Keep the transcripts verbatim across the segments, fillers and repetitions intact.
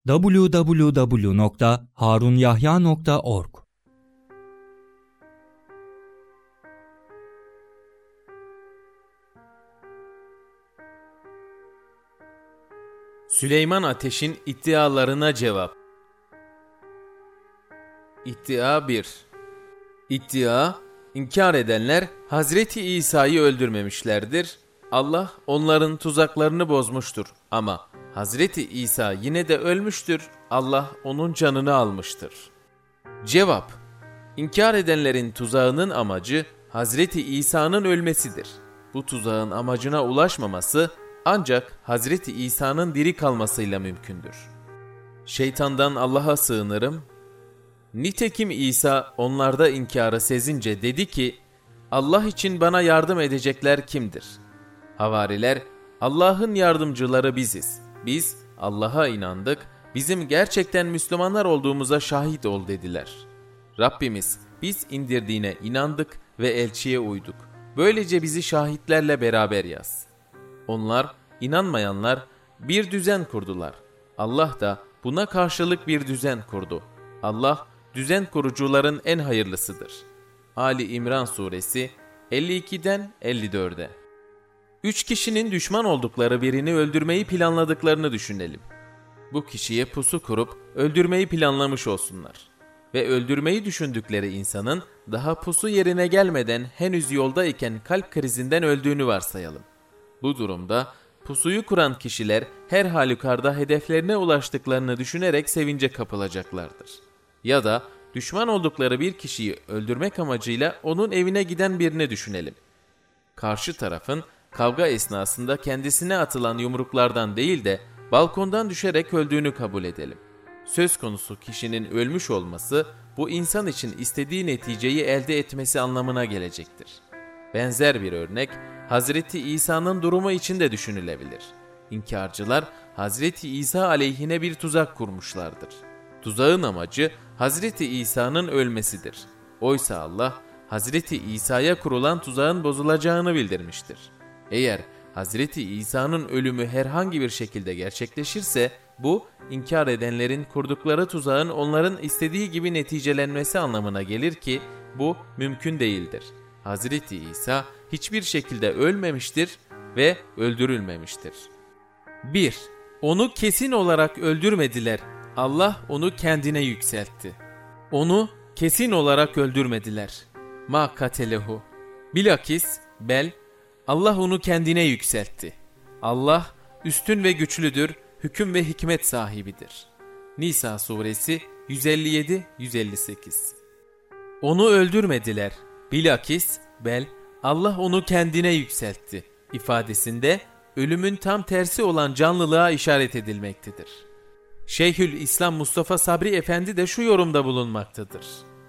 double-u double-u double-u nokta harunyahya nokta org Süleyman Ateş'in iddialarına cevap. İddia bir. İddia, inkar edenler Hazreti İsa'yı öldürmemişlerdir. Allah onların tuzaklarını bozmuştur ama Hazreti İsa yine de ölmüştür. Allah onun canını almıştır. Cevap. İnkar edenlerin tuzağının amacı Hazreti İsa'nın ölmesidir. Bu tuzağın amacına ulaşmaması ancak Hazreti İsa'nın diri kalmasıyla mümkündür. Şeytandan Allah'a sığınırım. Nitekim İsa onlarda inkarı sezince dedi ki, Allah için bana yardım edecekler kimdir? Havariler, Allah'ın yardımcıları biziz. Biz Allah'a inandık, bizim gerçekten Müslümanlar olduğumuza şahit ol dediler. Rabbimiz, biz indirdiğine inandık ve elçiye uyduk. Böylece bizi şahitlerle beraber yaz. Onlar, inanmayanlar bir düzen kurdular. Allah da buna karşılık bir düzen kurdu. Allah, düzen kurucuların en hayırlısıdır. Ali İmran Suresi elli ikiden elli dörde. Üç kişinin düşman oldukları birini öldürmeyi planladıklarını düşünelim. Bu kişiye pusu kurup öldürmeyi planlamış olsunlar. Ve öldürmeyi düşündükleri insanın daha pusu yerine gelmeden henüz yoldayken kalp krizinden öldüğünü varsayalım. Bu durumda pusuyu kuran kişiler her halükarda hedeflerine ulaştıklarını düşünerek sevince kapılacaklardır. Ya da düşman oldukları bir kişiyi öldürmek amacıyla onun evine giden birini düşünelim. Karşı tarafın kavga esnasında kendisine atılan yumruklardan değil de balkondan düşerek öldüğünü kabul edelim. Söz konusu kişinin ölmüş olması bu insan için istediği neticeyi elde etmesi anlamına gelecektir. Benzer bir örnek Hazreti İsa'nın durumu için de düşünülebilir. İnkarcılar Hazreti İsa aleyhine bir tuzak kurmuşlardır. Tuzağın amacı Hazreti İsa'nın ölmesidir. Oysa Allah Hazreti İsa'ya kurulan tuzağın bozulacağını bildirmiştir. Eğer Hazreti İsa'nın ölümü herhangi bir şekilde gerçekleşirse bu inkar edenlerin kurdukları tuzağın onların istediği gibi neticelenmesi anlamına gelir ki bu mümkün değildir. Hazreti İsa hiçbir şekilde ölmemiştir ve öldürülmemiştir. bir. Onu kesin olarak öldürmediler. Allah onu kendine yükseltti. Onu kesin olarak öldürmediler. Ma katelehu. Bilakis bel Allah onu kendine yükseltti. Allah üstün ve güçlüdür, hüküm ve hikmet sahibidir. Nisa suresi yüz elli yedi yüz elli sekiz. Onu öldürmediler. Bilakis bel Allah onu kendine yükseltti ifadesinde ölümün tam tersi olan canlılığa işaret edilmektedir. Şeyhülislam Mustafa Sabri Efendi de şu yorumda bulunmaktadır.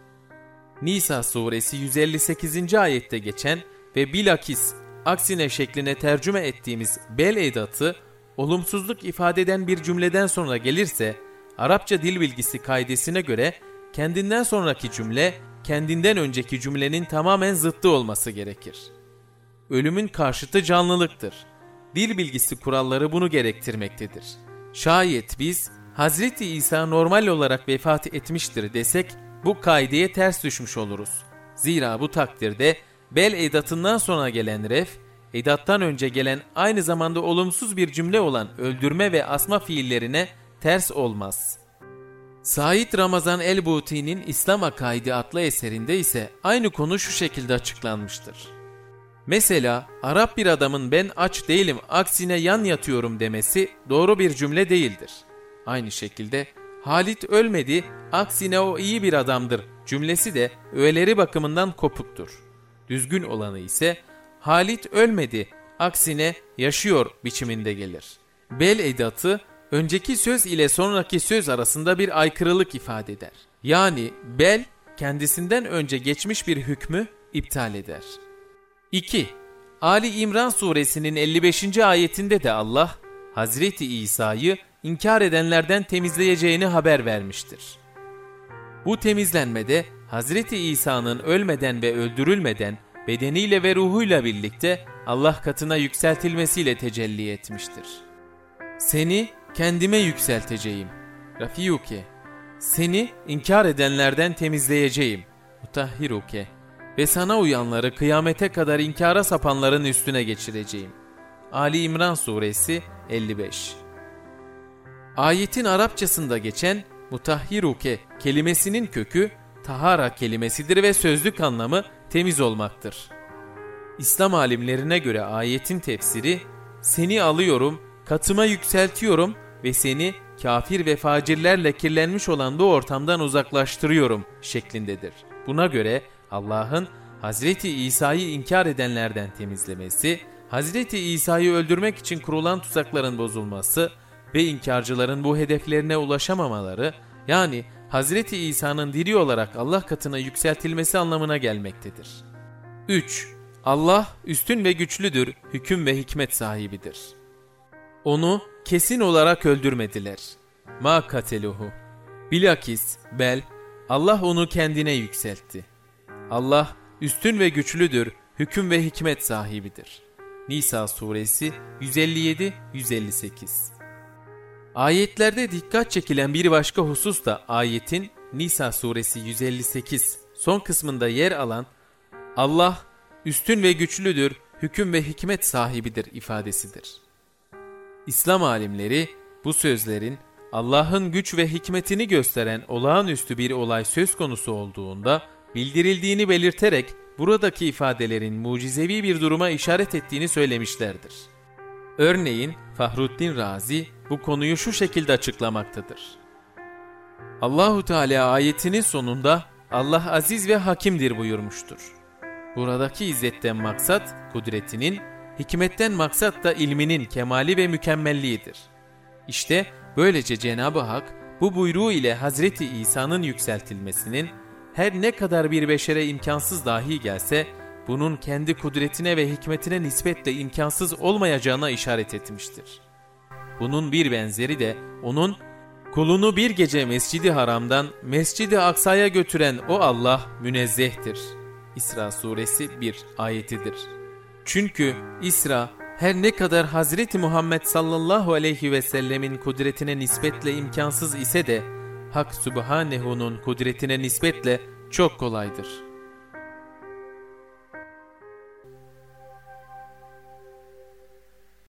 Nisa suresi yüz elli sekizinci ayette geçen ve bilakis aksine şekline tercüme ettiğimiz bel edatı olumsuzluk ifade eden bir cümleden sonra gelirse Arapça dil bilgisi kaidesine göre kendinden sonraki cümle kendinden önceki cümlenin tamamen zıttı olması gerekir. Ölümün karşıtı canlılıktır. Dil bilgisi kuralları bunu gerektirmektedir. Şayet biz Hazreti İsa normal olarak vefat etmiştir desek bu kaideye ters düşmüş oluruz. Zira bu takdirde bel edatından sonra gelen ref, edattan önce gelen aynı zamanda olumsuz bir cümle olan öldürme ve asma fiillerine ters olmaz. Said Ramazan el-Buti'nin İslam Akaidi adlı eserinde ise aynı konu şu şekilde açıklanmıştır. Mesela Arap bir adamın ben aç değilim aksine yan yatıyorum demesi doğru bir cümle değildir. Aynı şekilde Halit ölmedi aksine o iyi bir adamdır cümlesi de öğeleri bakımından kopuktur. Düzgün olanı ise Halit ölmedi aksine yaşıyor biçiminde gelir. Bel edatı önceki söz ile sonraki söz arasında bir aykırılık ifade eder. Yani bel kendisinden önce geçmiş bir hükmü iptal eder. iki. Ali İmran suresinin elli beşinci ayetinde de Allah Hazreti İsa'yı inkar edenlerden temizleyeceğini haber vermiştir. Bu temizlenmede Hazreti İsa'nın ölmeden ve öldürülmeden bedeniyle ve ruhuyla birlikte Allah katına yükseltilmesiyle tecelli etmiştir. Seni kendime yükselteceğim. Rafiyuke, seni inkar edenlerden temizleyeceğim. Mutahhiruke, ve sana uyanları kıyamete kadar inkara sapanların üstüne geçireceğim. Ali İmran Suresi elli beş. Ayetin Arapçasında geçen mutahhiruke kelimesinin kökü tahara kelimesidir ve sözlük anlamı temiz olmaktır. İslam alimlerine göre ayetin tefsiri, seni alıyorum, katıma yükseltiyorum ve seni kafir ve facirlerle kirlenmiş olan bu ortamdan uzaklaştırıyorum şeklindedir. Buna göre Allah'ın Hazreti İsa'yı inkar edenlerden temizlemesi, Hazreti İsa'yı öldürmek için kurulan tuzakların bozulması ve inkarcıların bu hedeflerine ulaşamamaları, yani Hazreti İsa'nın diri olarak Allah katına yükseltilmesi anlamına gelmektedir. üç. Allah üstün ve güçlüdür, hüküm ve hikmet sahibidir. Onu kesin olarak öldürmediler. Ma kateluhu. Bilakis, bel, Allah onu kendine yükseltti. Allah üstün ve güçlüdür, hüküm ve hikmet sahibidir. Nisa Suresi yüz elli yedi yüz elli sekiz. Ayetlerde dikkat çekilen bir başka husus da ayetin Nisa Suresi yüz elli sekiz son kısmında yer alan Allah üstün ve güçlüdür, hüküm ve hikmet sahibidir ifadesidir. İslam alimleri bu sözlerin Allah'ın güç ve hikmetini gösteren olağanüstü bir olay söz konusu olduğunda bildirildiğini belirterek buradaki ifadelerin mucizevi bir duruma işaret ettiğini söylemişlerdir. Örneğin Fahruddin Razi bu konuyu şu şekilde açıklamaktadır. Allahu Teala ayetinin sonunda Allah aziz ve hakimdir buyurmuştur. Buradaki izzetten maksat kudretinin, hikmetten maksat da ilminin kemali ve mükemmelliğidir. İşte böylece Cenab-ı Hak bu buyruğu ile Hazreti İsa'nın yükseltilmesinin her ne kadar bir beşere imkansız dahi gelse, bunun kendi kudretine ve hikmetine nispetle imkansız olmayacağına işaret etmiştir. Bunun bir benzeri de onun kulunu bir gece Mescid-i Haram'dan Mescid-i Aksa'ya götüren o Allah münezzehtir. İsra Suresi bir ayetidir. Çünkü İsra her ne kadar Hazreti Muhammed sallallahu aleyhi ve sellemin kudretine nispetle imkansız ise de Hak Sübhanehu'nun kudretine nispetle çok kolaydır.